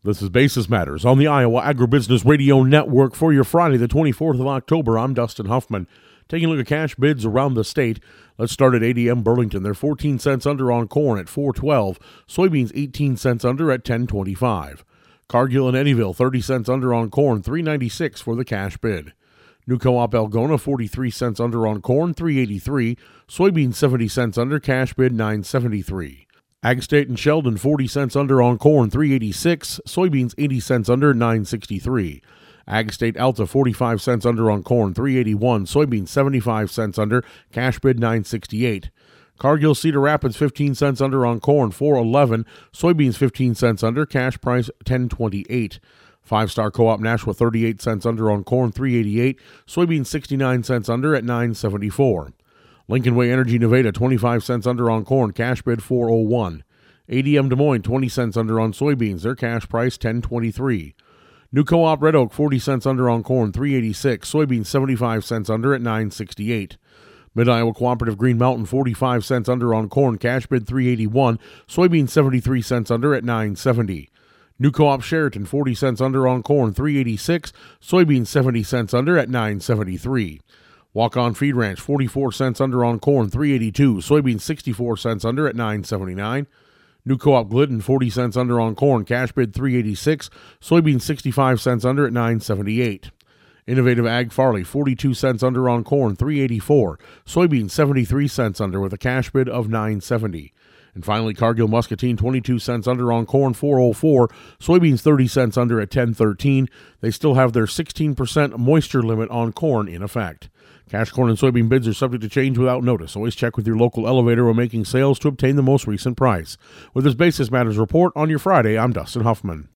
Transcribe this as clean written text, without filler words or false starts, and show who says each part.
Speaker 1: This is Basis Matters on the Iowa Agribusiness Radio Network for your Friday, the 24th of October. I'm Dustin Huffman. Taking a look at cash bids around the state. Let's start at ADM Burlington. They're 14 cents under on corn at $4.12. Soybeans 18 cents under at $10.25. Cargill and Eddyville 30 cents under on corn, $3.96 for the cash bid. New Co-op Algona 43 cents under on corn, $3.83. Soybeans 70 cents under, cash bid $9.73. Ag State and Sheldon 40 cents under on corn, $3.86. Soybeans 80 cents under, $9.63. Ag State Alta 45 cents under on corn, $3.81. Soybeans 75 cents under, cash bid $9.68. Cargill Cedar Rapids 15 cents under on corn, $4.11. Soybeans 15 cents under, cash price $10.28. Five Star Co-op Nashua 38 cents under on corn, $3.88. Soybeans 69 cents under at $9.74. Lincoln Way Energy Nevada 25 cents under on corn, cash bid $4.01. ADM Des Moines 20 cents under on soybeans, their cash price $10.23. New Co-op Red Oak 40 cents under on corn, $3.86. Soybeans 75 cents under at $9.68. Mid-Iowa Cooperative Green Mountain 45 cents under on corn, cash bid $3.81. Soybeans 73 cents under at $9.70. New Co-op Sheraton 40 cents under on corn, $3.86. Soybeans 70 cents under at $9.73. Walk-On Feed Ranch 44 cents under on corn, $3.82. Soybeans 64 cents under at $9.79. New Co-op Glidden 40 cents under on corn, cash bid $3.86. Soybeans 65 cents under at $9.78. Innovative Ag Farley 42 cents under on corn, $3.84. Soybeans 73 cents under with a cash bid of $9.70. And finally, Cargill Muscatine 22 cents under on corn, $4.04. Soybeans 30 cents under at $10.13. They still have their 16% moisture limit on corn in effect. Cash corn and soybean bids are subject to change without notice. Always check with your local elevator when making sales to obtain the most recent price. With this Basis Matters report on your Friday, I'm Dustin Huffman.